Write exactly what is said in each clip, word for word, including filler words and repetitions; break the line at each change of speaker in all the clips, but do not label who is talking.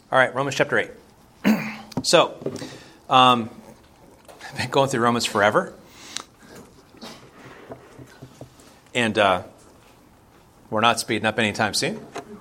All right, Romans chapter eight. So, um, I've been going through Romans forever. And uh, we're not speeding up anytime soon.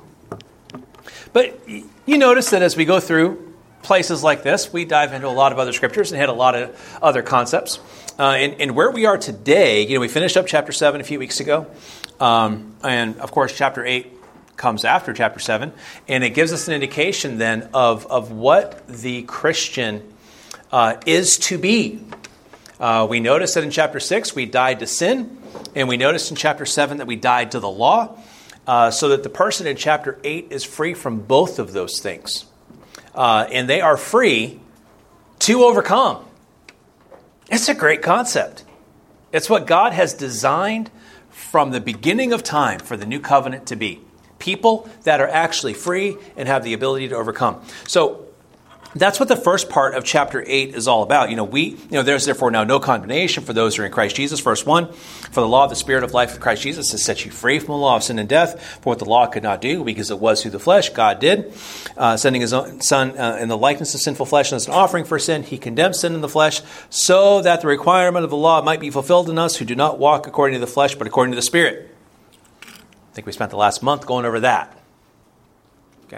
But you notice that as we go through places like this, we dive into a lot of other scriptures and hit a lot of other concepts. Uh, and, and where we are today, you know, we finished up chapter seven a few weeks ago. Um, and, of course, chapter eight comes after chapter seven. And it gives us an indication then of, of what the Christian uh, is to be. Uh, we noticed that in chapter six, we died to sin. And we noticed in chapter seven that we died to the law. Uh, so that the person in chapter eight is free from both of those things. Uh, and they are free to overcome. It's a great concept. It's what God has designed from the beginning of time for the new covenant to be. People that are actually free and have the ability to overcome. So that's what the first part of chapter eight is all about. You know, we, you know, there's therefore now no condemnation for those who are in Christ Jesus. Verse one, for the law of the Spirit of life of Christ Jesus has set you free from the law of sin and death. For what the law could not do, because it was through the flesh, God did. Uh, sending his own Son uh, in the likeness of sinful flesh and as an offering for sin, he condemned sin in the flesh, so that the requirement of the law might be fulfilled in us who do not walk according to the flesh, but according to the Spirit. I think we spent the last month going over that. Okay.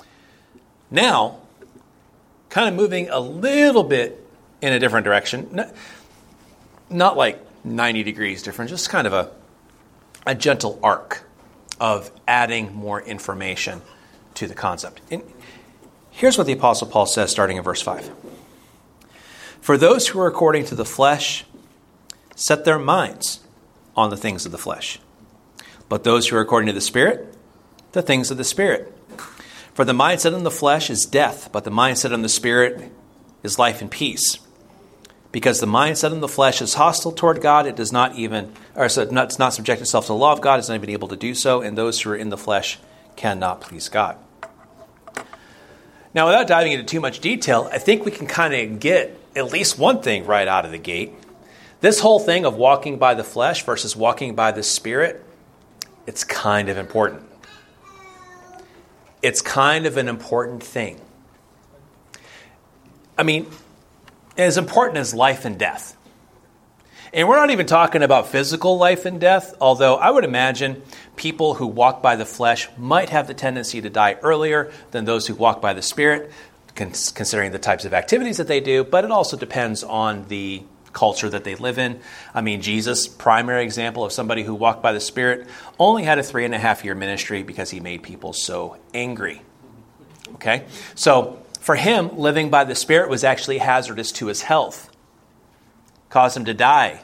Now, kind of moving a little bit in a different direction. Not, not like ninety degrees different, just kind of a, a gentle arc of adding more information to the concept. And here's what the Apostle Paul says starting in verse five. For those who are according to the flesh set their minds on the things of the flesh. But those who are according to the Spirit, the things of the Spirit. For the mindset on the flesh is death, but the mindset on the Spirit is life and peace. Because the mindset on the flesh is hostile toward God, it does not even, or so it does not subject itself to the law of God, it's not even able to do so, and those who are in the flesh cannot please God. Now, without diving into too much detail, I think we can kind of get at least one thing right out of the gate. This whole thing of walking by the flesh versus walking by the Spirit, it's kind of important. It's kind of an important thing. I mean, as important as life and death. And we're not even talking about physical life and death, although I would imagine people who walk by the flesh might have the tendency to die earlier than those who walk by the Spirit, considering the types of activities that they do, but it also depends on the culture that they live in. I mean, Jesus, primary example of somebody who walked by the Spirit, only had a three and a half year ministry because he made people so angry. Okay? So for him, living by the Spirit was actually hazardous to his health. Caused him to die.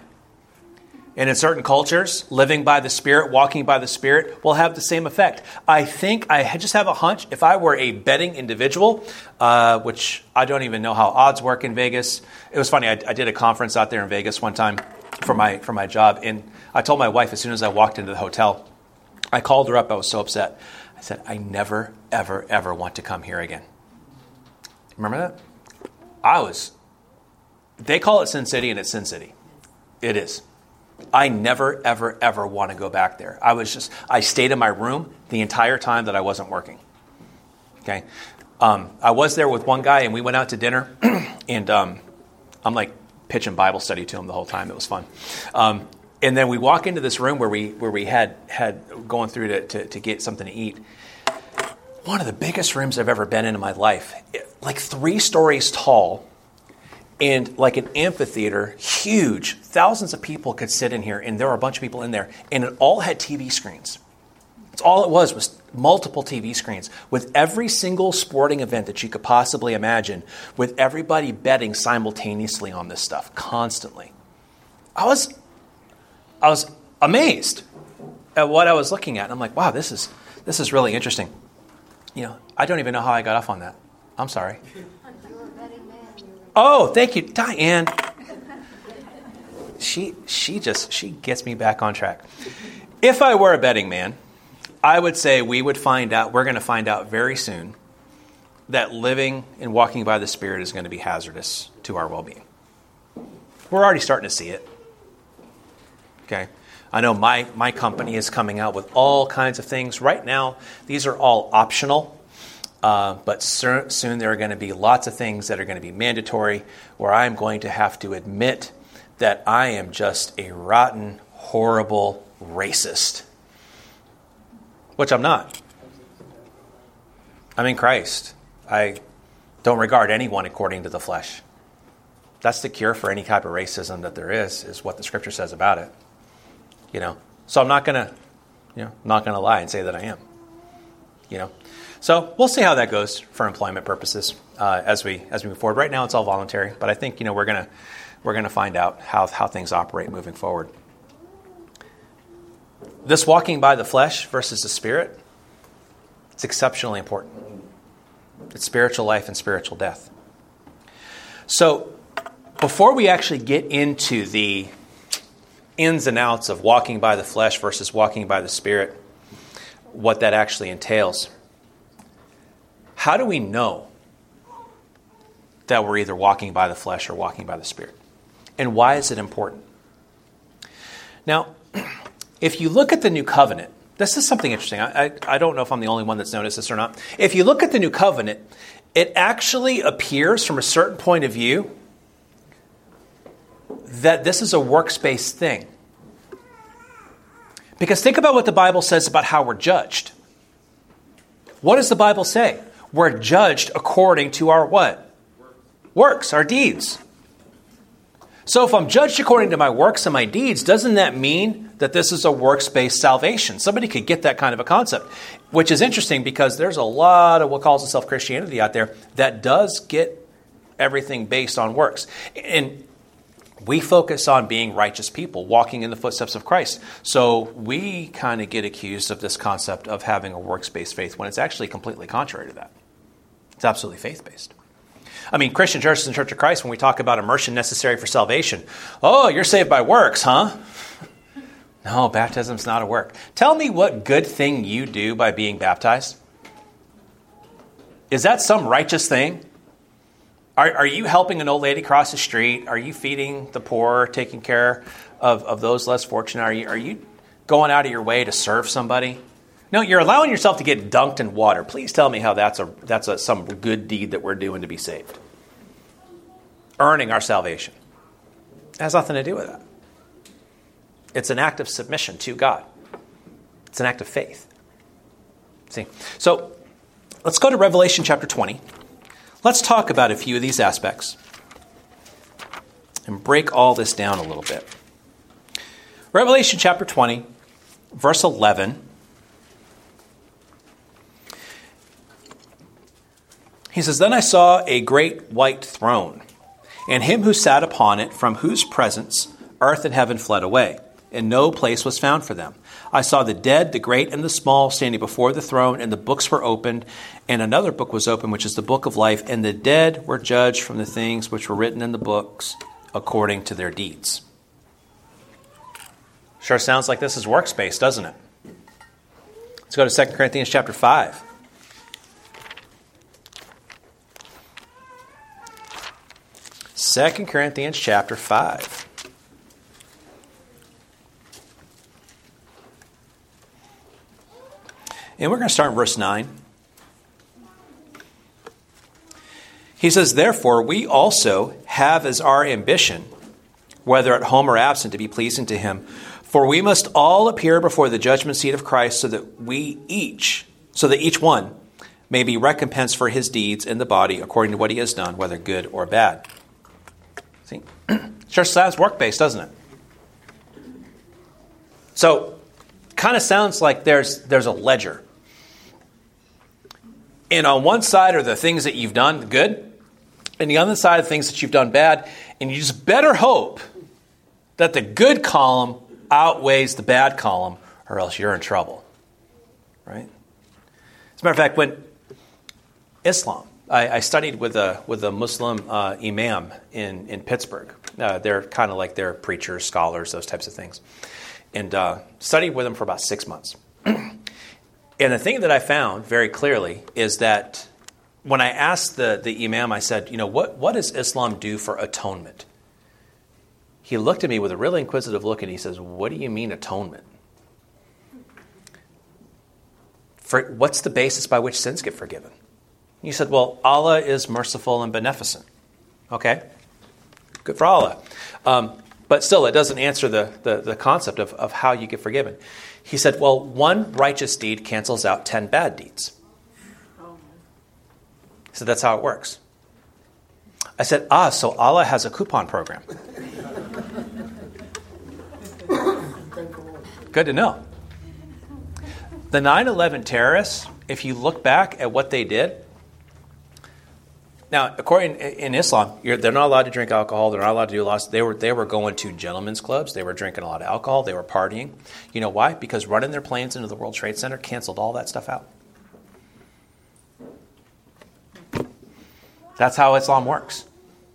And in certain cultures, living by the Spirit, walking by the Spirit will have the same effect. I think, I just have a hunch, if I were a betting individual, uh, which I don't even know how odds work in Vegas. It was funny, I, I did a conference out there in Vegas one time for my for my job, and I told my wife as soon as I walked into the hotel, I called her up, I was so upset. I said, I never, ever, ever want to come here again. Remember that? I was, they call it Sin City, and it's Sin City. It is. I never, ever, ever want to go back there. I was just, I stayed in my room the entire time that I wasn't working. Okay. Um, I was there with one guy and we went out to dinner and um, I'm like pitching Bible study to him the whole time. It was fun. Um, and then we walk into this room where we where we had had going through to, to, to get something to eat. One of the biggest rooms I've ever been in in my life, like three stories tall. And like an amphitheater, huge, thousands of people could sit in here, and there were a bunch of people in there, and it all had T V screens. It's all it was, was multiple T V screens, with every single sporting event that you could possibly imagine, with everybody betting simultaneously on this stuff, constantly. I was, I was amazed at what I was looking at, and I'm like, wow, this is, this is really interesting. You know, I don't even know how I got off on that. I'm sorry. Oh, thank you, Diane. She she just, she gets me back on track. If I were a betting man, I would say we would find out, we're going to find out very soon that living and walking by the Spirit is going to be hazardous to our well-being. We're already starting to see it. Okay. I know my, my company is coming out with all kinds of things. Right now, these are all optional. Uh, but soon, soon there are going to be lots of things that are going to be mandatory where I'm going to have to admit that I am just a rotten, horrible racist. Which I'm not. I'm in Christ. I don't regard anyone according to the flesh. That's the cure for any type of racism that there is, is what the Scripture says about it. You know, so I'm not gonna, you know, not gonna lie and say that I am. You know, so we'll see how that goes for employment purposes uh, as we as we move forward. Right now, it's all voluntary, but I think you know we're gonna we're gonna find out how how things operate moving forward. This walking by the flesh versus the Spirit, it's exceptionally important. It's spiritual life and spiritual death. So before we actually get into the ins and outs of walking by the flesh versus walking by the Spirit, what that actually entails, how do we know that we're either walking by the flesh or walking by the Spirit? And why is it important? Now, if you look at the New Covenant, this is something interesting. I, I, I don't know if I'm the only one that's noticed this or not. If you look at the New Covenant, it actually appears from a certain point of view that this is a works-based thing. Because think about what the Bible says about how we're judged. What does the Bible say? We're judged according to our what? Works, our deeds. So if I'm judged according to my works and my deeds, doesn't that mean that this is a works-based salvation? Somebody could get that kind of a concept, which is interesting because there's a lot of what calls itself Christianity out there that does get everything based on works. And we focus on being righteous people, walking in the footsteps of Christ. So we kind of get accused of this concept of having a works-based faith when it's actually completely contrary to that. It's absolutely faith-based. I mean, Christian churches and Church of Christ, when we talk about immersion necessary for salvation, oh, you're saved by works, huh? No, baptism's not a work. Tell me what good thing you do by being baptized. Is that some righteous thing? Are, are you helping an old lady cross the street? Are you feeding the poor, taking care of, of those less fortunate? Are you, are you going out of your way to serve somebody? No, you're allowing yourself to get dunked in water. Please tell me how that's a that's a, some good deed that we're doing to be saved. Earning our salvation. It has nothing to do with that. It's an act of submission to God. It's an act of faith. See? So let's go to Revelation chapter twenty. Let's talk about a few of these aspects and break all this down a little bit. Revelation chapter twenty, verse eleven. He says, "Then I saw a great white throne, and him who sat upon it, from whose presence earth and heaven fled away, and no place was found for them. I saw the dead, the great and the small, standing before the throne, and the books were opened, and another book was opened, which is the book of life, and the dead were judged from the things which were written in the books according to their deeds." Sure sounds like this is works-based, doesn't it? Let's go to Second Corinthians chapter five. Second Corinthians chapter five. And we're going to start in verse nine. He says, "Therefore we also have as our ambition, whether at home or absent, to be pleasing to him. For we must all appear before the judgment seat of Christ, so that we each, so that each one may be recompensed for his deeds in the body according to what he has done, whether good or bad." See, sure sounds work-based, doesn't it? So, kind of sounds like there's there's a ledger. And on one side are the things that you've done good, and the other side are things that you've done bad. And you just better hope that the good column outweighs the bad column, or else you're in trouble. Right? As a matter of fact, when Islam, I, I studied with a with a Muslim uh, imam in, in Pittsburgh. Uh, they're kind of like they're preachers, scholars, those types of things. And uh, studied with them for about six months. And the thing that I found very clearly is that when I asked the, the imam, I said, you know, what, what does Islam do for atonement? He looked at me with a really inquisitive look and he says, "What do you mean atonement? For, what's the basis by which sins get forgiven?" You said, well, Allah is merciful and beneficent. Okay, good for Allah. Um, but still, it doesn't answer the, the, the concept of, of how you get forgiven. He said, well, one righteous deed cancels out ten bad deeds. So that's how it works. I said, ah, so Allah has a coupon program. Good to know. The nine eleven terrorists, if you look back at what they did, now, according in Islam, you're, they're not allowed to drink alcohol. They're not allowed to do lots. They were they were going to gentlemen's clubs. They were drinking a lot of alcohol. They were partying. You know why? Because running their planes into the World Trade Center canceled all that stuff out. That's how Islam works.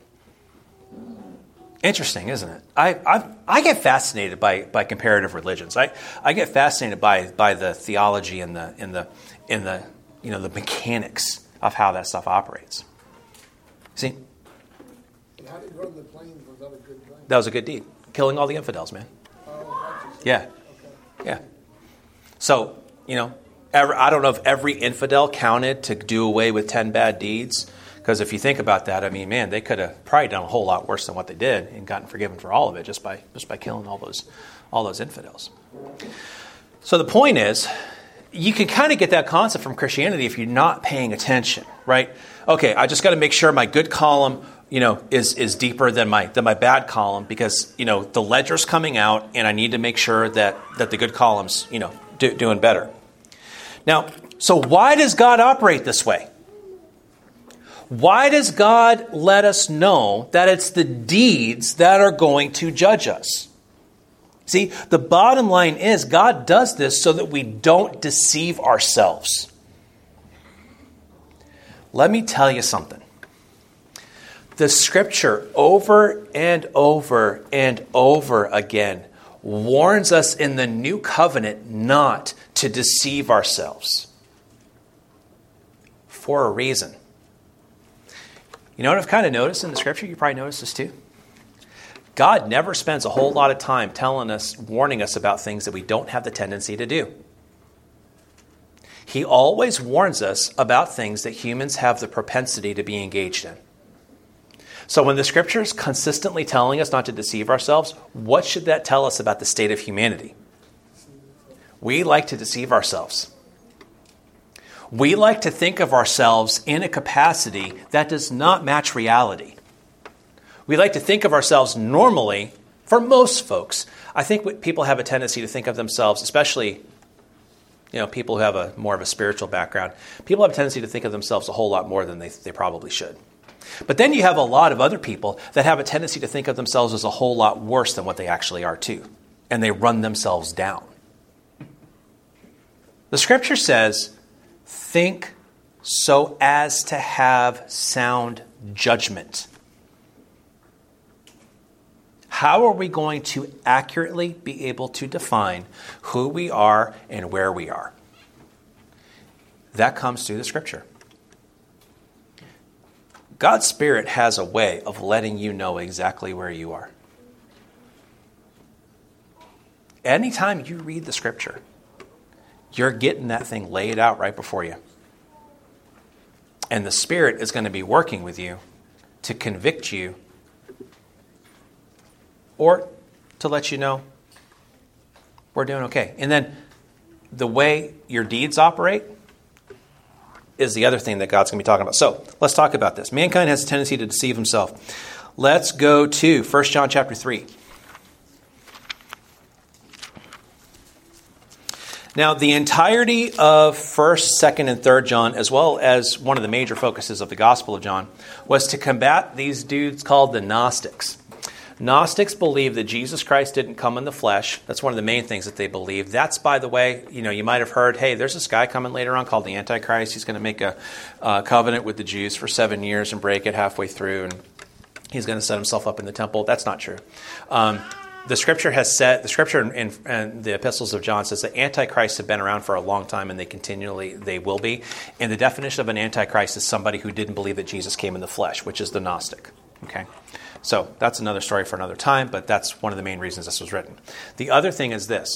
Interesting, isn't it? I I, I get fascinated by, by comparative religions. I, I get fascinated by by the theology and the in the in the you know the mechanics of how that stuff operates. See?
And how did run the planes? Was that a good thing?
That was a good deed. Killing all the infidels, man.
Oh,
yeah.
Okay.
Yeah. So, you know, every, I don't know if every infidel counted to do away with ten bad deeds. Because if you think about that, I mean, man, they could have probably done a whole lot worse than what they did and gotten forgiven for all of it just by just by killing all those all those infidels. So the point is, you can kind of get that concept from Christianity if you're not paying attention, right? Okay, I just got to make sure my good column, you know, is is deeper than my than my bad column because, you know, the ledger's coming out and I need to make sure that that the good column's, you know, do, doing better. Now, so why does God operate this way? Why does God let us know that it's the deeds that are going to judge us? See, the bottom line is God does this so that we don't deceive ourselves. Let me tell you something. The scripture over and over and over again warns us in the new covenant not to deceive ourselves for a reason. You know what I've kind of noticed in the scripture? You probably noticed this too. God never spends a whole lot of time telling us, warning us about things that we don't have the tendency to do. He always warns us about things that humans have the propensity to be engaged in. So when the scripture is consistently telling us not to deceive ourselves, what should that tell us about the state of humanity? We like to deceive ourselves. We like to think of ourselves in a capacity that does not match reality. We like to think of ourselves normally, for most folks. I think people have a tendency to think of themselves, especially, you know, people who have a more of a spiritual background. People have a tendency to think of themselves a whole lot more than they, they probably should. But then you have a lot of other people that have a tendency to think of themselves as a whole lot worse than what they actually are too. And they run themselves down. The scripture says, think so as to have sound judgment. How are we going to accurately be able to define who we are and where we are? That comes through the scripture. God's Spirit has a way of letting you know exactly where you are. Anytime you read the scripture, you're getting that thing laid out right before you. And the Spirit is going to be working with you to convict you or to let you know we're doing okay. And then the way your deeds operate is the other thing that God's going to be talking about. So let's talk about this. Mankind has a tendency to deceive himself. Let's go to First John chapter three. Now, the entirety of First, Second, and Third John, as well as one of the major focuses of the Gospel of John, was to combat these dudes called the Gnostics. Gnostics believe that Jesus Christ didn't come in the flesh. That's one of the main things that they believe. That's, by the way, you know, you might have heard, hey, there's this guy coming later on called the Antichrist. He's going to make a uh, covenant with the Jews for seven years and break it halfway through, and he's going to set himself up in the temple. That's not true. Um, the Scripture has said, the Scripture in, in, in the epistles of John says that Antichrists have been around for a long time, and they continually, they will be. And the definition of an Antichrist is somebody who didn't believe that Jesus came in the flesh, which is the Gnostic. Okay? So that's another story for another time, but that's one of the main reasons this was written. The other thing is this.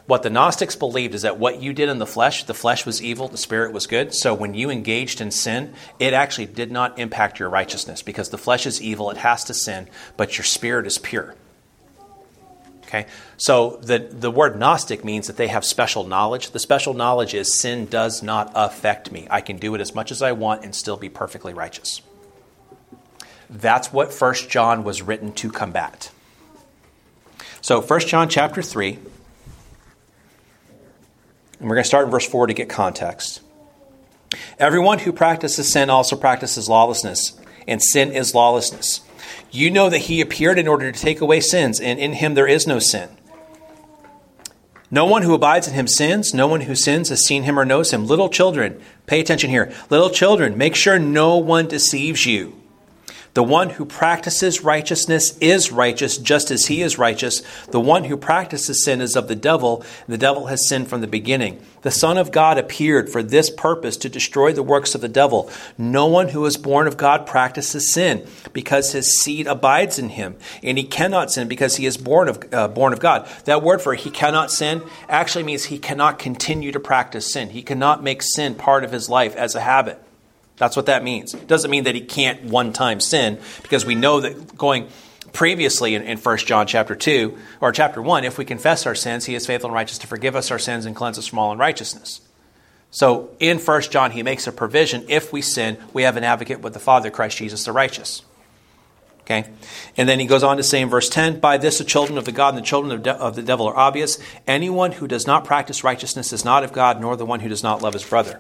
What the Gnostics believed is that what you did in the flesh, the flesh was evil, the spirit was good. So when you engaged in sin, it actually did not impact your righteousness because the flesh is evil, it has to sin, but your spirit is pure. Okay, so the, the word Gnostic means that they have special knowledge. The special knowledge is sin does not affect me. I can do it as much as I want and still be perfectly righteous. That's what First John was written to combat. So First John chapter three, and we're going to start in verse four to get context. Everyone who practices sin also practices lawlessness, and sin is lawlessness. You know that he appeared in order to take away sins, and in him there is no sin. No one who abides in him sins. No one who sins has seen him or knows him. Little children, pay attention here. Little children, make sure no one deceives you. The one who practices righteousness is righteous, just as he is righteous. The one who practices sin is of the devil, and the devil has sinned from the beginning. The Son of God appeared for this purpose, to destroy the works of the devil. No one who is born of God practices sin, because his seed abides in him. And he cannot sin because he is born of uh, born of God. That word for he cannot sin actually means he cannot continue to practice sin. He cannot make sin part of his life as a habit. That's what that means. It doesn't mean that he can't one time sin, because we know that going previously in, in First John chapter two, or chapter one, if we confess our sins, he is faithful and righteous to forgive us our sins and cleanse us from all unrighteousness. So in First John, he makes a provision. If we sin, we have an advocate with the Father, Christ Jesus the righteous. Okay? And then he goes on to say in verse ten, by this the children of the God and the children of, de- of the devil are obvious. Anyone who does not practice righteousness is not of God, nor the one who does not love his brother.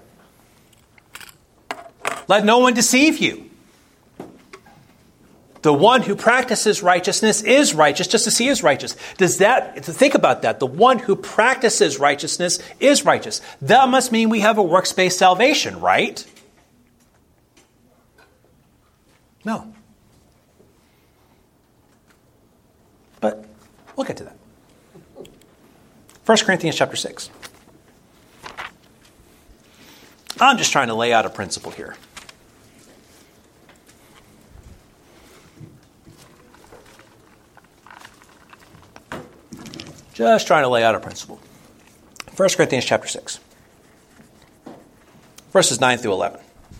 Let no one deceive you. The one who practices righteousness is righteous, just as he is righteous. Does that, think about that. The one who practices righteousness is righteous. That must mean we have a works-based salvation, right? No. But we'll get to that. First Corinthians chapter six. I'm just trying to lay out a principle here. Just trying to lay out a principle. First Corinthians chapter six. Verses nine through eleven.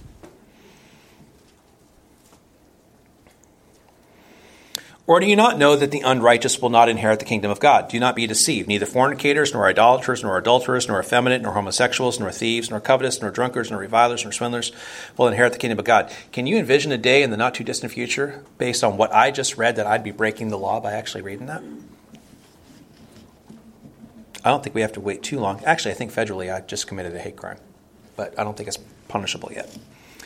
Or do you not know that the unrighteous will not inherit the kingdom of God? Do not be deceived. Neither fornicators, nor idolaters, nor adulterers, nor effeminate, nor homosexuals, nor thieves, nor covetous, nor drunkards, nor revilers, nor swindlers will inherit the kingdom of God. Can you envision a day in the not too distant future, based on what I just read, that I'd be breaking the law by actually reading that? I don't think we have to wait too long. Actually, I think federally I just committed a hate crime, but I don't think it's punishable yet.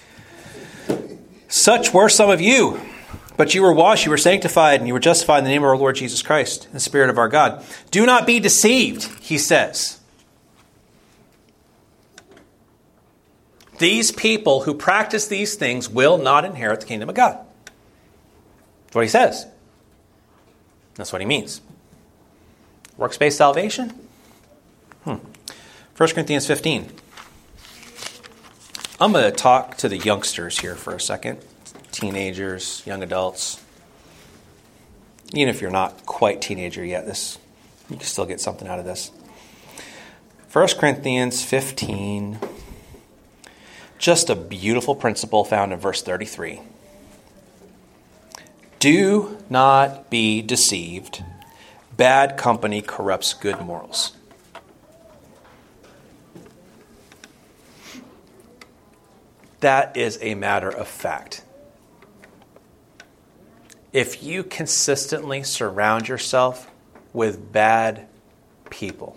Such were some of you, but you were washed, you were sanctified, and you were justified in the name of our Lord Jesus Christ, in the Spirit of our God. Do not be deceived, he says. These people who practice these things will not inherit the kingdom of God. That's what he says. That's what he means. Works-based salvation? Hmm. First Corinthians fifteen. I'm going to talk to the youngsters here for a second. Teenagers, young adults. Even if you're not quite teenager yet, this you can still get something out of this. First Corinthians fifteen. Just a beautiful principle found in verse thirty-three. Do not be deceived. Bad company corrupts good morals. That is a matter of fact. If you consistently surround yourself with bad people,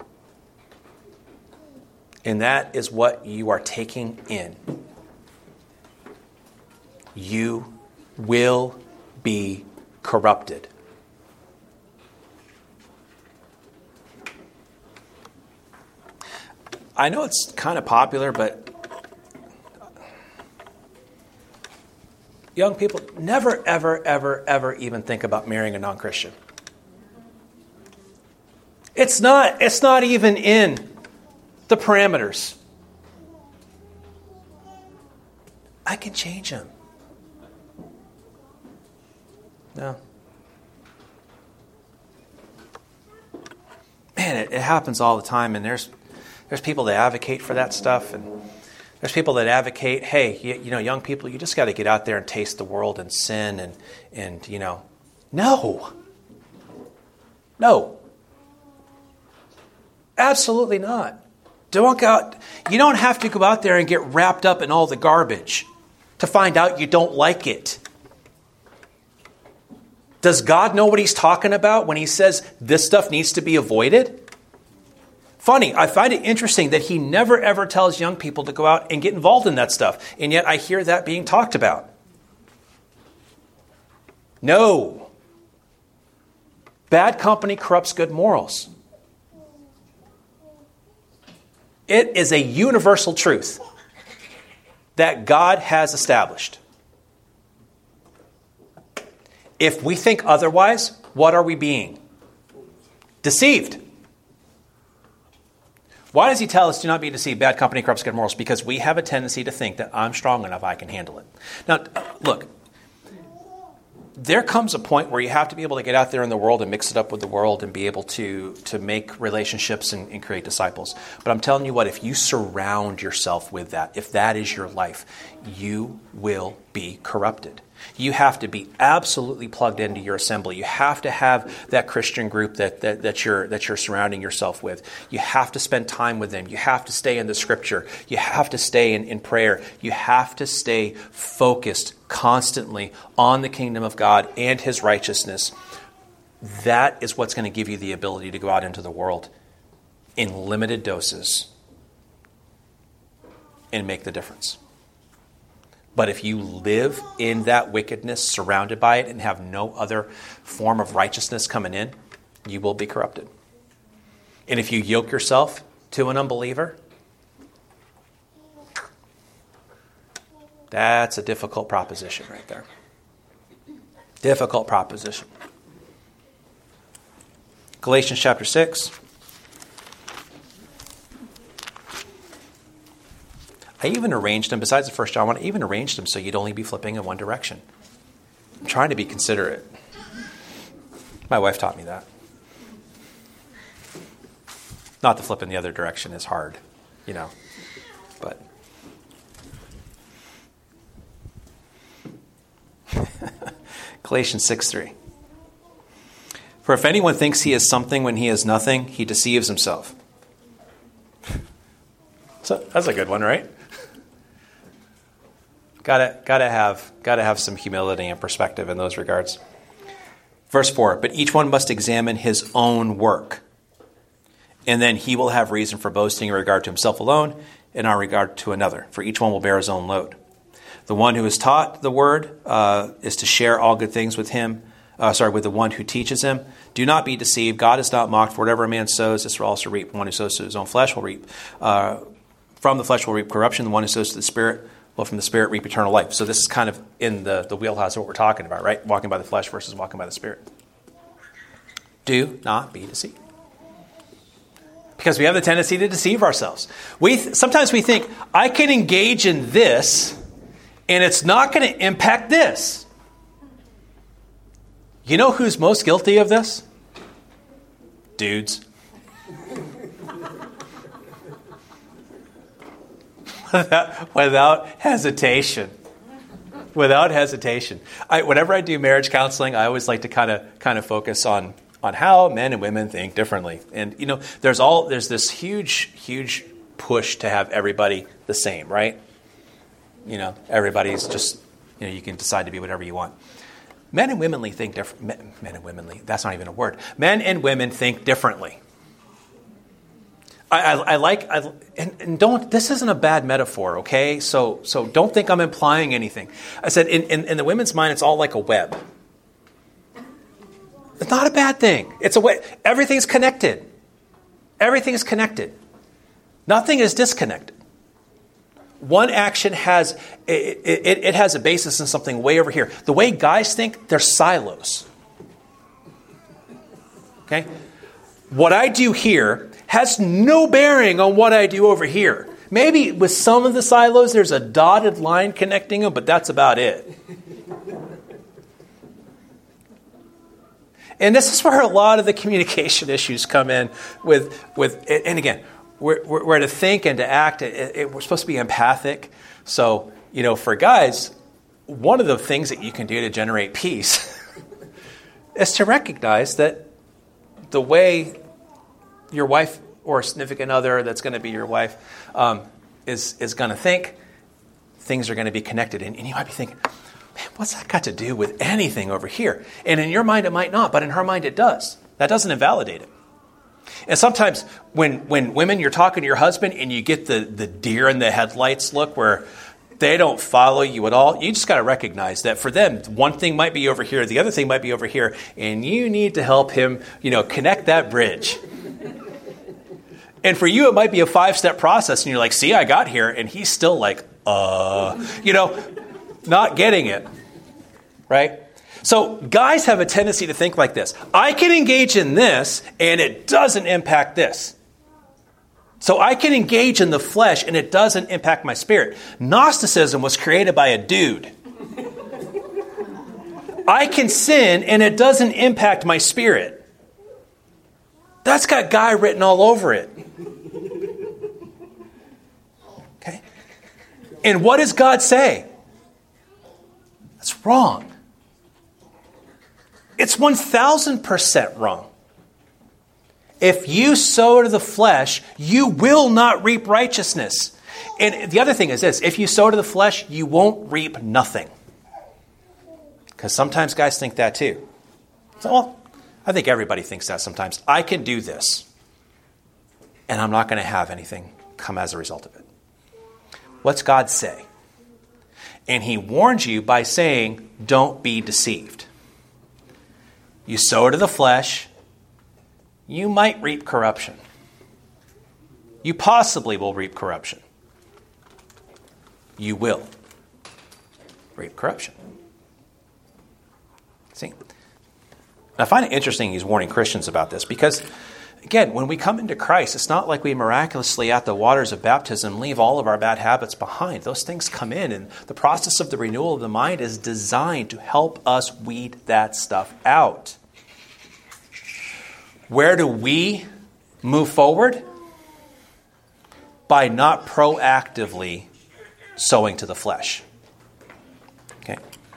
and that is what you are taking in, you will be corrupted. I know it's kind of popular, but young people, never, ever, ever, ever even think about marrying a non-Christian. It's not, it's not even in the parameters. I can change them. No. Man, man, it, it happens all the time. And there's there's people that advocate for that stuff. And there's people that advocate, hey, you, you know, young people, you just got to get out there and taste the world and sin. And, and you know, no. No. Absolutely not. Don't go out, you don't have to go out there and get wrapped up in all the garbage to find out you don't like it. Does God know what he's talking about when he says this stuff needs to be avoided? Funny, I find it interesting that he never ever tells young people to go out and get involved in that stuff. And yet I hear that being talked about. No. Bad company corrupts good morals. It is a universal truth that God has established. If we think otherwise, what are we being? Deceived. Why does he tell us do not be deceived? Bad company corrupts good morals. Because we have a tendency to think that I'm strong enough, I can handle it. Now, look. There comes a point where you have to be able to get out there in the world and mix it up with the world and be able to, to make relationships and, and create disciples. But I'm telling you what, if you surround yourself with that, if that is your life, you will be corrupted. You have to be absolutely plugged into your assembly. You have to have that Christian group that, that, that you're that you're surrounding yourself with. You have to spend time with them. You have to stay in the scripture. You have to stay in, in prayer. You have to stay focused constantly on the kingdom of God and his righteousness. That is what's going to give you the ability to go out into the world in limited doses and make the difference. But if you live in that wickedness, surrounded by it, and have no other form of righteousness coming in, you will be corrupted. And if you yoke yourself to an unbeliever, that's a difficult proposition right there. Difficult proposition. Galatians chapter six. I even arranged them, besides the first John, I even arranged them so you'd only be flipping in one direction. I'm trying to be considerate. My wife taught me that. Not that flipping the other direction is hard, you know, but... Galatians six three. For if anyone thinks he is something when he is nothing, he deceives himself. So that's a good one, right? Gotta, gotta have, gotta have some humility and perspective in those regards. Verse four, but each one must examine his own work, and then he will have reason for boasting in regard to himself alone and in regard to another, for each one will bear his own load. The one who is taught the word uh, is to share all good things with him, uh, sorry, with the one who teaches him. Do not be deceived. God is not mocked. For whatever a man sows, this will also reap. The one who sows to his own flesh will reap. Uh, from the flesh will reap corruption. The one who sows to the Spirit will from the Spirit reap eternal life. So this is kind of in the, the wheelhouse of what we're talking about, right? Walking by the flesh versus walking by the Spirit. Do not be deceived. Because we have the tendency to deceive ourselves. We th- Sometimes we think, I can engage in this, and it's not going to impact this. You know who's most guilty of this? Dudes. without, without hesitation. Without hesitation. I, whenever I do marriage counseling, I always like to kind of kind of focus on on how men and women think differently. And you know, there's all there's this huge, huge push to have everybody the same, right? You know, everybody's just, you know, you can decide to be whatever you want. Men and women think different. Men, men and women, that's not even a word. Men and women think differently. I, I, I like, I, and, and don't, this isn't a bad metaphor, okay? So so don't think I'm implying anything. I said, in, in, in the women's mind, it's all like a web. It's not a bad thing. It's a way, everything's connected. Everything's connected. Nothing is disconnected. One action has, it, it, it has a basis in something way over here. The way guys think, they're silos. Okay? What I do here has no bearing on what I do over here. Maybe with some of the silos, there's a dotted line connecting them, but that's about it. And this is where a lot of the communication issues come in with, with and again, we're, we're, we're to think and to act. It, it, we're supposed to be empathic. So, you know, for guys, one of the things that you can do to generate peace is to recognize that the way your wife or significant other that's going to be your wife um, is, is going to think, things are going to be connected. And, and you might be thinking, man, what's that got to do with anything over here? And in your mind, it might not, but in her mind, it does. That doesn't invalidate it. And sometimes when when women, you're talking to your husband and you get the, the deer in the headlights look where they don't follow you at all, you just got to recognize that for them, one thing might be over here, the other thing might be over here, and you need to help him, you know, connect that bridge. And for you, it might be a five-step process, and you're like, see, I got here, and he's still like, uh, you know, not getting it, right? So guys have a tendency to think like this. I can engage in this, and it doesn't impact this. So I can engage in the flesh, and it doesn't impact my spirit. Gnosticism was created by a dude. I can sin, and it doesn't impact my spirit. That's got guy written all over it. Okay? And what does God say? That's wrong. It's one thousand percent wrong. If you sow to the flesh, you will not reap righteousness. And the other thing is this, if you sow to the flesh, you won't reap nothing. Because sometimes guys think that too. So, well, I think everybody thinks that sometimes. I can do this, and I'm not going to have anything come as a result of it. What's God say? And he warns you by saying, don't be deceived. You sow to the flesh, you might reap corruption. You possibly will reap corruption. You will reap corruption. See? I find it interesting he's warning Christians about this because, again, when we come into Christ, it's not like we miraculously at the waters of baptism leave all of our bad habits behind. Those things come in, and the process of the renewal of the mind is designed to help us weed that stuff out. Where do we move forward? By not proactively sowing to the flesh. Okay.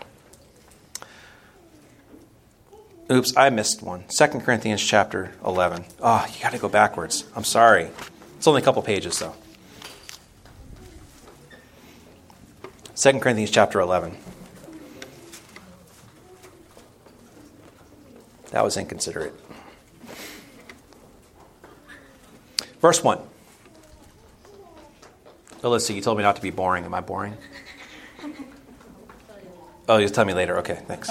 Oops, I missed one. Second Corinthians chapter eleven. Oh, you got to go backwards. I'm sorry. It's only a couple pages, though. Second Corinthians chapter eleven. That was inconsiderate. Verse one. Alyssa, you told me not to be boring. Am I boring? Oh, you'll tell me later. Okay, thanks.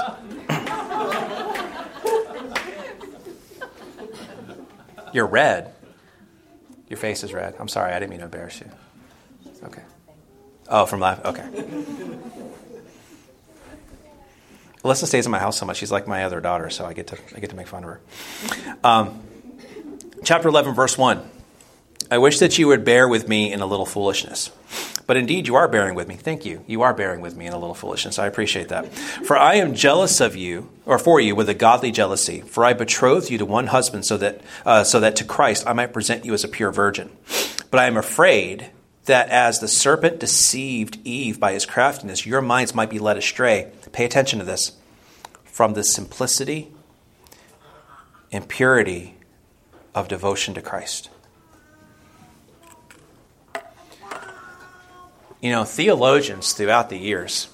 You're red. Your face is red. I'm sorry, I didn't mean to embarrass you. Okay. Oh, from laughing. Okay. Alyssa stays in my house so much. She's like my other daughter, so I get to I get to make fun of her. Um, chapter eleven, verse one. I wish that you would bear with me in a little foolishness. But indeed, you are bearing with me. Thank you. You are bearing with me in a little foolishness. I appreciate that. For I am jealous of you, or for you, with a godly jealousy. For I betrothed you to one husband, so that uh, so that to Christ I might present you as a pure virgin. But I am afraid that as the serpent deceived Eve by his craftiness, your minds might be led astray. Pay attention to this. From the simplicity and purity of devotion to Christ. You know, theologians throughout the years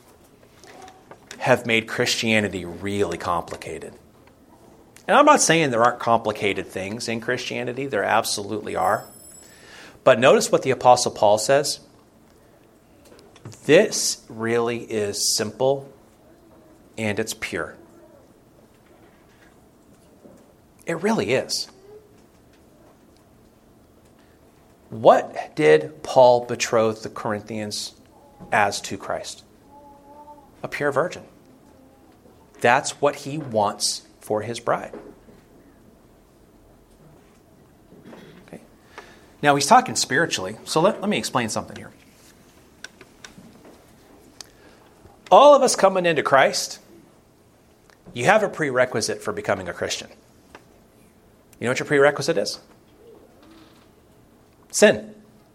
have made Christianity really complicated. And I'm not saying there aren't complicated things in Christianity. There absolutely are. But notice what the Apostle Paul says. This really is simple and it's pure. It really is. What did Paul betroth the Corinthians as to Christ? A pure virgin. That's what he wants for his bride. Okay. Now he's talking spiritually, so let, let me explain something here. All of us coming into Christ, you have a prerequisite for becoming a Christian. You know what your prerequisite is? Sin.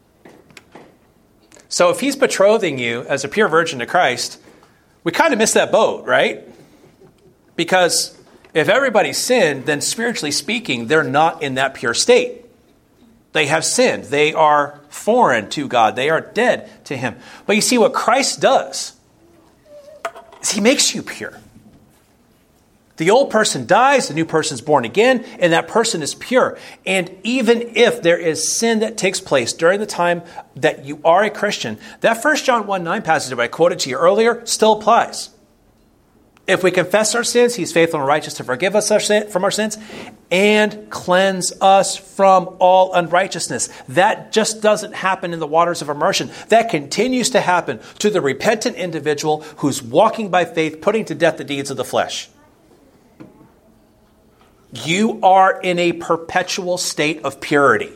So if he's betrothing you as a pure virgin to Christ, we kind of missed that boat, right? Because if everybody's sinned, then spiritually speaking, they're not in that pure state. They have sinned. They are foreign to God. They are dead to him. But you see, what Christ does is he makes you pure. The old person dies, the new person's born again, and that person is pure. And even if there is sin that takes place during the time that you are a Christian, that First John one nine passage that I quoted to you earlier still applies. If we confess our sins, he's faithful and righteous to forgive us our sin, from our sins and cleanse us from all unrighteousness. That just doesn't happen in the waters of immersion. That continues to happen to the repentant individual who's walking by faith, putting to death the deeds of the flesh. You are in a perpetual state of purity.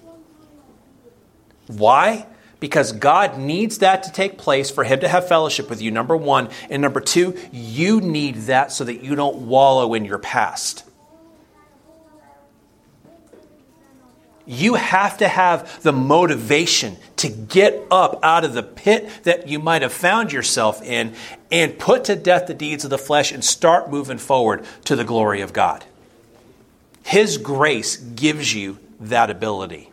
Why? Because God needs that to take place for him to have fellowship with you, number one. And number two, you need that so that you don't wallow in your past. You have to have the motivation to get up out of the pit that you might have found yourself in and put to death the deeds of the flesh and start moving forward to the glory of God. His grace gives you that ability.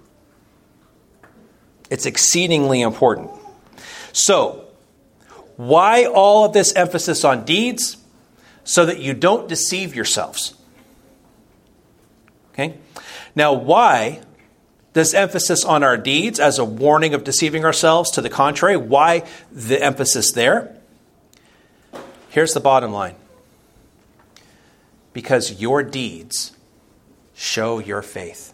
It's exceedingly important. So, why all of this emphasis on deeds? So that you don't deceive yourselves. Okay? Now, why this emphasis on our deeds as a warning of deceiving ourselves? To the contrary, why the emphasis there? Here's the bottom line. Because your deeds show your faith.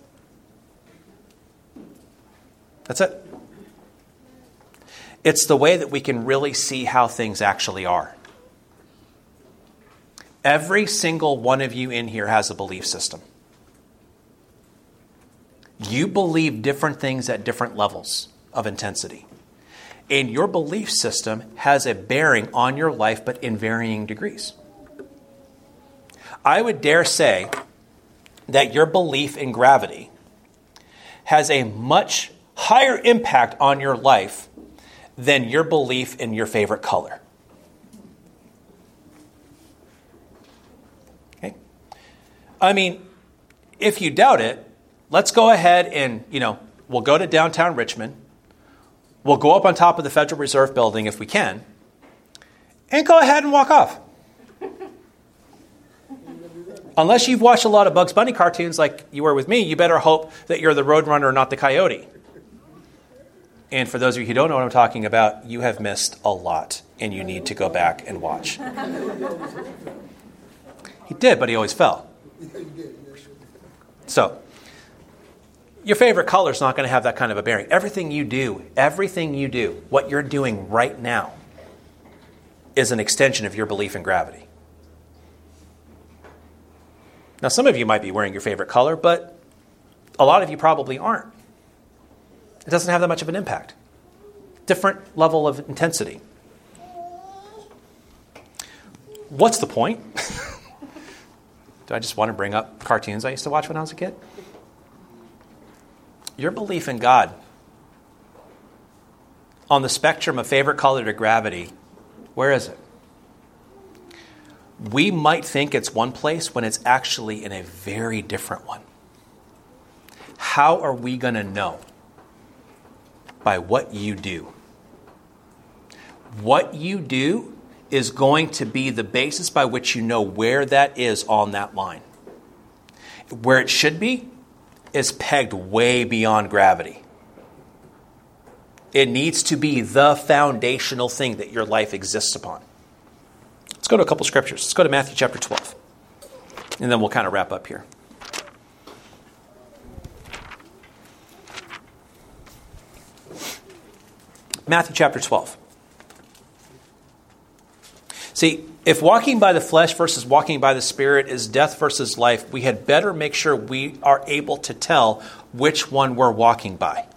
That's it. It's the way that we can really see how things actually are. Every single one of you in here has a belief system. You believe different things at different levels of intensity. And your belief system has a bearing on your life, but in varying degrees. I would dare say that your belief in gravity has a much higher impact on your life than your belief in your favorite color. Okay? I mean, if you doubt it, let's go ahead and, you know, we'll go to downtown Richmond. We'll go up on top of the Federal Reserve building if we can, and go ahead and walk off. Unless you've watched a lot of Bugs Bunny cartoons like you were with me, you better hope that you're the Roadrunner, not the Coyote. And for those of you who don't know what I'm talking about, you have missed a lot, and you need to go back and watch. He did, but he always fell. So, your favorite color is not going to have that kind of a bearing. Everything you do, everything you do, what you're doing right now is an extension of your belief in gravity. Now, some of you might be wearing your favorite color, but a lot of you probably aren't. It doesn't have that much of an impact. Different level of intensity. What's the point? Do I just want to bring up cartoons I used to watch when I was a kid? Your belief in God on the spectrum of favorite color to gravity, where is it? We might think it's one place when it's actually in a very different one. How are we going to know? By what you do. What you do is going to be the basis by which you know where that is on that line. Where it should be is pegged way beyond gravity. It needs to be the foundational thing that your life exists upon. Let's go to a couple scriptures. Let's go to Matthew chapter twelve. And then we'll kind of wrap up here. Matthew chapter twelve. See, if walking by the flesh versus walking by the Spirit is death versus life, we had better make sure we are able to tell which one we're walking by.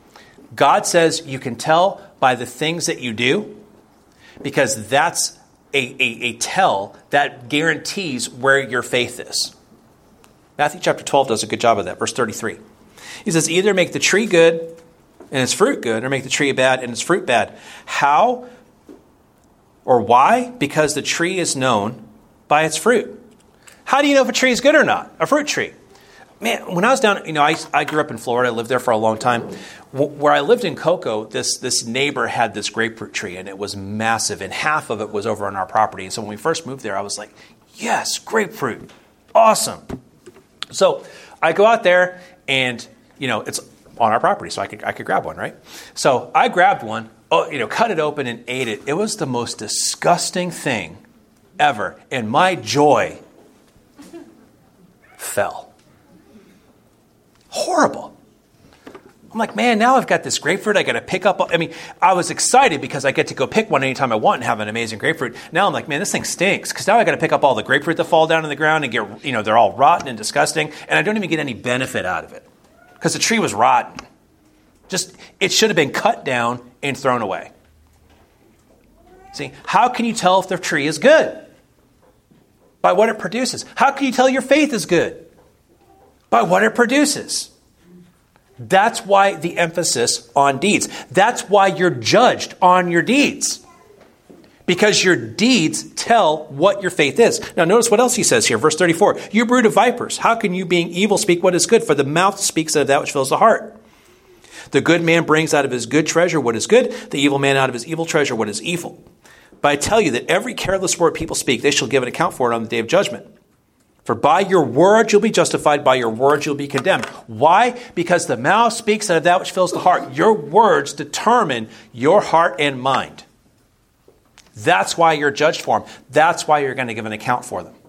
God says you can tell by the things that you do, because that's a, a, a tell that guarantees where your faith is. Matthew chapter twelve does a good job of that. Verse thirty-three. He says, either make the tree good and its fruit good, or make the tree bad and its fruit bad. How or why? Because the tree is known by its fruit. How do you know if a tree is good or not? A fruit tree. Man, when I was down, you know, I, I grew up in Florida. I lived there for a long time. Where I lived in Cocoa, this, this neighbor had this grapefruit tree, and it was massive, and half of it was over on our property. And so when we first moved there, I was like, yes, grapefruit. Awesome. So I go out there, and, you know, it's on our property, so I could I could grab one, right? So I grabbed one, oh, you know, cut it open and ate it. It was the most disgusting thing ever, and my joy fell. Horrible. I'm like, man, now I've got this grapefruit. I got to pick up. I mean, I was excited because I get to go pick one anytime I want and have an amazing grapefruit. Now I'm like, man, this thing stinks because now I got to pick up all the grapefruit that fall down in the ground and get, you know, they're all rotten and disgusting, and I don't even get any benefit out of it because the tree was rotten. Just, it should have been cut down and thrown away. See, how can you tell if the tree is good? By what it produces. How can you tell your faith is good? By what it produces. That's why the emphasis on deeds. That's why you're judged on your deeds. Because your deeds tell what your faith is. Now notice what else he says here, verse thirty-four. You brood of vipers, how can you being evil speak what is good? For the mouth speaks out of that which fills the heart. The good man brings out of his good treasure what is good, the evil man out of his evil treasure what is evil. But I tell you that every careless word people speak, they shall give an account for it on the day of judgment. For by your word you'll be justified, by your words you'll be condemned. Why? Because the mouth speaks out of that which fills the heart. Your words determine your heart and mind. That's why you're judged for them. That's why you're going to give an account for them.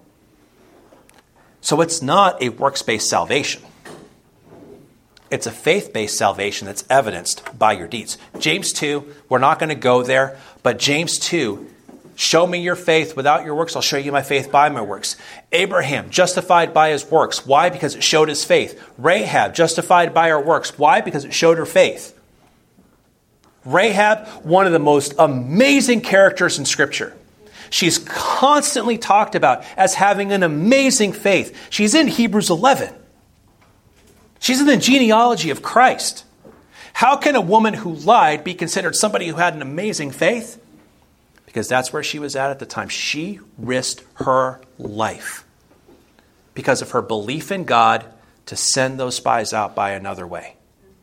So it's not a works-based salvation. It's a faith-based salvation that's evidenced by your deeds. James two, we're not going to go there, but James two, show me your faith without your works. I'll show you my faith by my works. Abraham, justified by his works. Why? Because it showed his faith. Rahab, justified by her works. Why? Because it showed her faith. Rahab, one of the most amazing characters in Scripture. She's constantly talked about as having an amazing faith. She's in Hebrews eleven. She's in the genealogy of Christ. How can a woman who lied be considered somebody who had an amazing faith? Because that's where she was at at the time. She risked her life because of her belief in God to send those spies out by another way.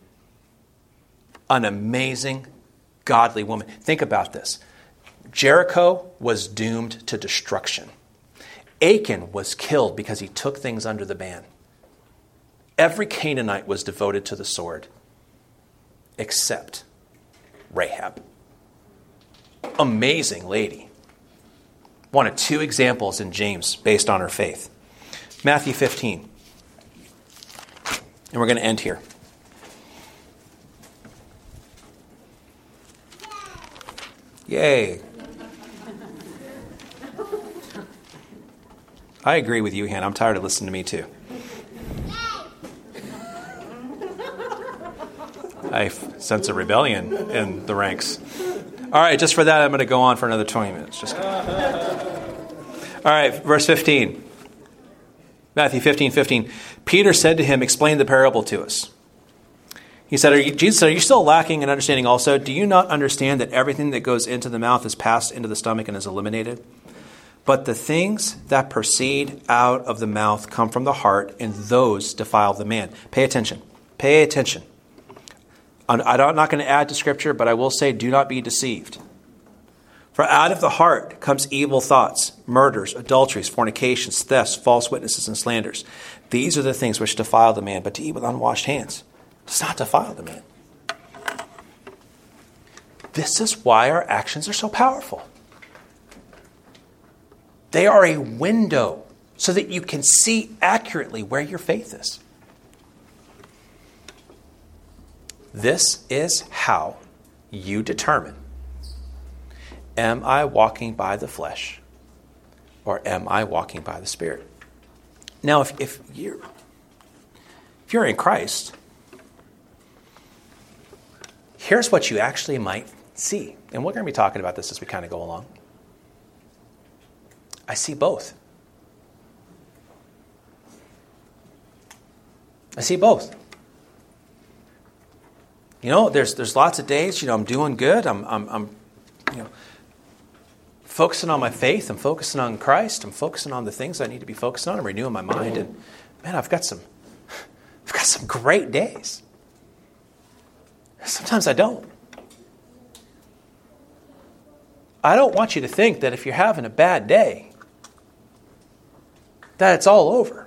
An amazing, godly woman. Think about this. Jericho was doomed to destruction. Achan was killed because he took things under the ban. Every Canaanite was devoted to the sword, except Rahab. Amazing lady. One of two examples in James based on her faith. Matthew fifteen. And we're going to end here. Yay. I agree with you, Hannah. I'm tired of listening to me too. I sense a rebellion in the ranks. All right, just for that, I'm going to go on for another twenty minutes. Just kidding. All right, verse fifteen. Matthew fifteen, fifteen. Peter said to him, explain the parable to us. He said, are you, Jesus said, are you still lacking in understanding also? Do you not understand that everything that goes into the mouth is passed into the stomach and is eliminated? But the things that proceed out of the mouth come from the heart, and those defile the man. Pay attention. Pay attention. I'm not going to add to Scripture, but I will say, do not be deceived. For out of the heart comes evil thoughts, murders, adulteries, fornications, thefts, false witnesses, and slanders. These are the things which defile the man, but to eat with unwashed hands does not defile the man. This is why our actions are so powerful. They are a window so that you can see accurately where your faith is. This is how you determine, am I walking by the flesh or am I walking by the Spirit? Now, if, if, you're, if you're in Christ, here's what you actually might see. And we're going to be talking about this as we kind of go along. I see both. I see both. You know, there's there's lots of days, you know, I'm doing good. I'm I'm I'm you know focusing on my faith. I'm focusing on Christ. I'm focusing on the things I need to be focused on. I'm renewing my mind, and man, I've got some I've got some great days. Sometimes I don't. I don't want you to think that if you're having a bad day, that it's all over.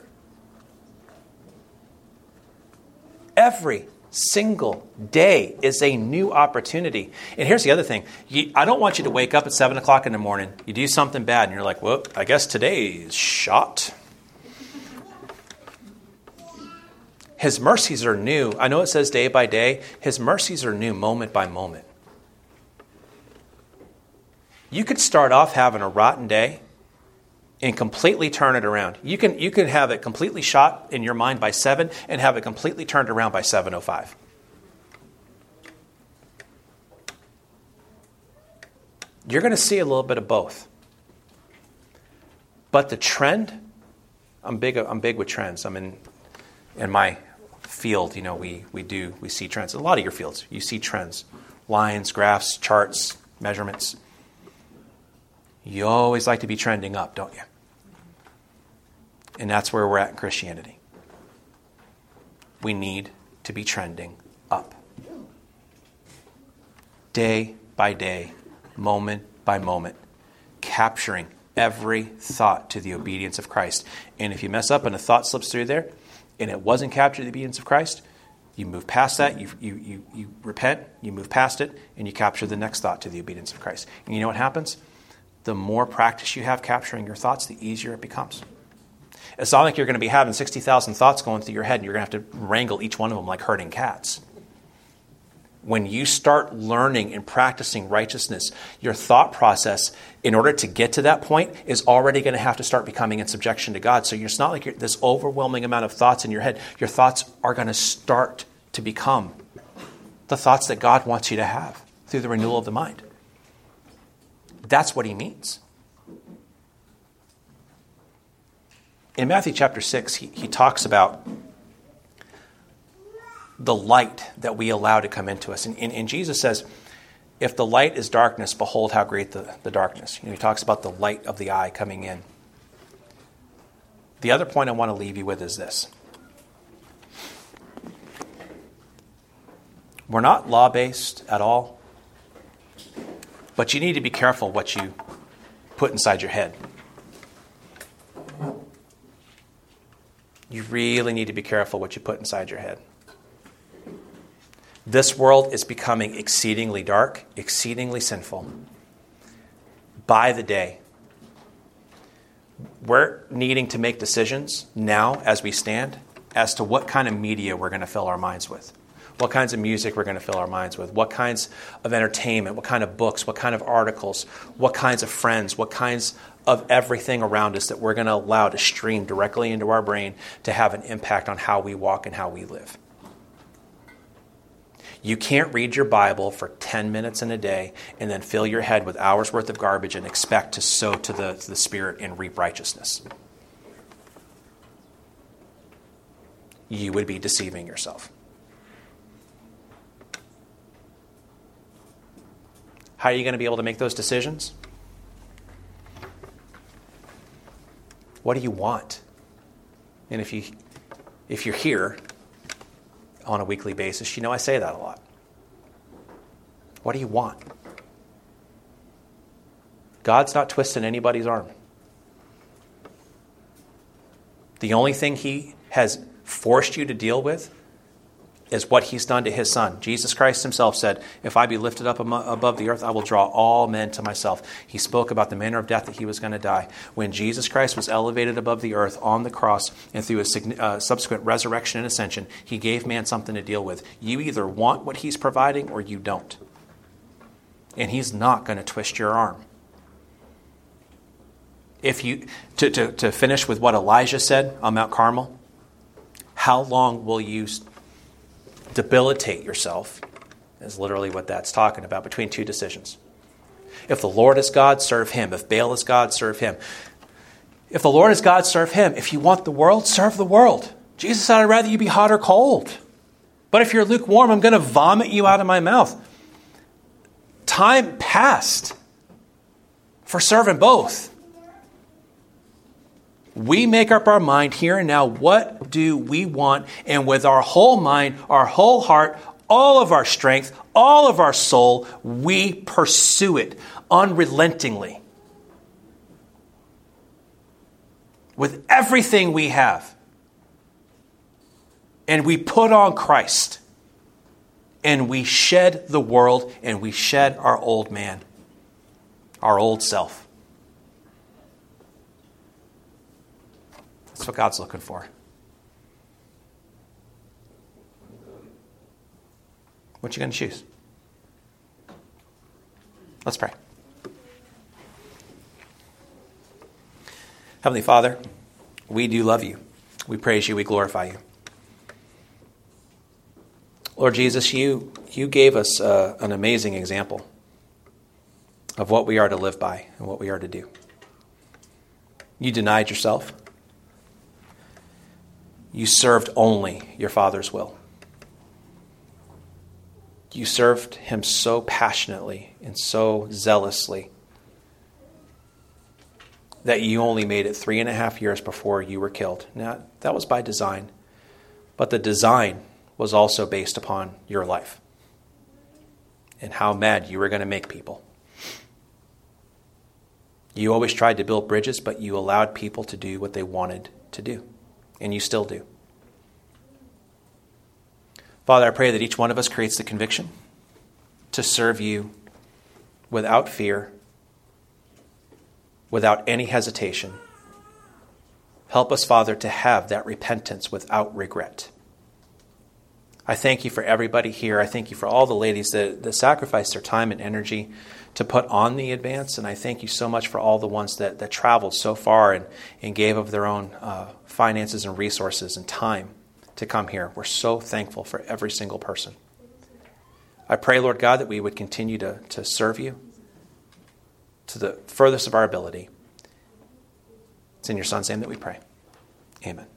Every single day is a new opportunity. And here's the other thing. You, I don't want you to wake up at seven o'clock in the morning, you do something bad, and you're like, well, I guess today's shot. His mercies are new. I know it says day by day. His mercies are new moment by moment. You could start off having a rotten day and completely turn it around. You can you can have it completely shot in your mind by seven and have it completely turned around by seven oh five. You're going to see a little bit of both. But the trend, I'm big I'm big with trends. I'm in in my field, you know, we we do we see trends. A lot of your fields, you see trends. Lines, graphs, charts, measurements. You always like to be trending up, don't you? And that's where we're at in Christianity. We need to be trending up. Day by day, moment by moment, capturing every thought to the obedience of Christ. And if you mess up and a thought slips through there, and it wasn't captured to the obedience of Christ, you move past that, you, you, you, you repent, you move past it, and you capture the next thought to the obedience of Christ. And you know what happens? The more practice you have capturing your thoughts, the easier it becomes. It's not like you're going to be having sixty thousand thoughts going through your head and you're going to have to wrangle each one of them like herding cats. When you start learning and practicing righteousness, your thought process, in order to get to that point, is already going to have to start becoming in subjection to God. So it's not like you're, this overwhelming amount of thoughts in your head. Your thoughts are going to start to become the thoughts that God wants you to have through the renewal of the mind. That's what he means. In Matthew chapter six, he, he talks about the light that we allow to come into us. And, and, and Jesus says, if the light is darkness, behold how great the, the darkness. You know, he talks about the light of the eye coming in. The other point I want to leave you with is this. We're not law-based at all. But you need to be careful what you put inside your head. You really need to be careful what you put inside your head. This world is becoming exceedingly dark, exceedingly sinful. By the day. We're needing to make decisions now as we stand as to what kind of media we're going to fill our minds with. What kinds of music we're going to fill our minds with, what kinds of entertainment, what kind of books, what kind of articles, what kinds of friends, what kinds of everything around us that we're going to allow to stream directly into our brain to have an impact on how we walk and how we live. You can't read your Bible for ten minutes in a day and then fill your head with hours worth of garbage and expect to sow to the, to the Spirit and reap righteousness. You would be deceiving yourself. How are you going to be able to make those decisions? What do you want? And if you, if you're here on a weekly basis, you know I say that a lot. What do you want? God's not twisting anybody's arm. The only thing he has forced you to deal with is what he's done to his son. Jesus Christ himself said, if I be lifted up above the earth, I will draw all men to myself. He spoke about the manner of death that he was going to die. When Jesus Christ was elevated above the earth on the cross and through a uh, subsequent resurrection and ascension, he gave man something to deal with. You either want what he's providing or you don't. And he's not going to twist your arm. If you to, to, to finish with what Elijah said on Mount Carmel, how long will you debilitate yourself, is literally what that's talking about, between two decisions. If the Lord is God, serve him. If Baal is God, serve him. If the Lord is God, serve him. If you want the world, serve the world. Jesus said, I'd rather you be hot or cold. But if you're lukewarm, I'm going to vomit you out of my mouth. Time passed for serving both. We make up our mind here and now, what do we want? And with our whole mind, our whole heart, all of our strength, all of our soul, we pursue it unrelentingly. With everything we have. And we put on Christ. And we shed the world and we shed our old man. Our old self. That's what God's looking for. What you going to choose? Let's pray. Heavenly Father, we do love you. We praise you. We glorify you. Lord Jesus, you, you gave us uh, an amazing example of what we are to live by and what we are to do. You denied yourself. You served only your Father's will. You served him so passionately and so zealously that you only made it three and a half years before you were killed. Now, that was by design. But the design was also based upon your life and how mad you were going to make people. You always tried to build bridges, but you allowed people to do what they wanted to do. And you still do. Father, I pray that each one of us creates the conviction to serve you without fear, without any hesitation. Help us, Father, to have that repentance without regret. I thank you for everybody here. I thank you for all the ladies that, that sacrificed their time and energy to put on the advance. And I thank you so much for all the ones that, that traveled so far and, and gave of their own uh, finances and resources and time to come here. We're so thankful for every single person. I pray, Lord God, that we would continue to, to serve you to the furthest of our ability. It's in your Son's name that we pray. Amen.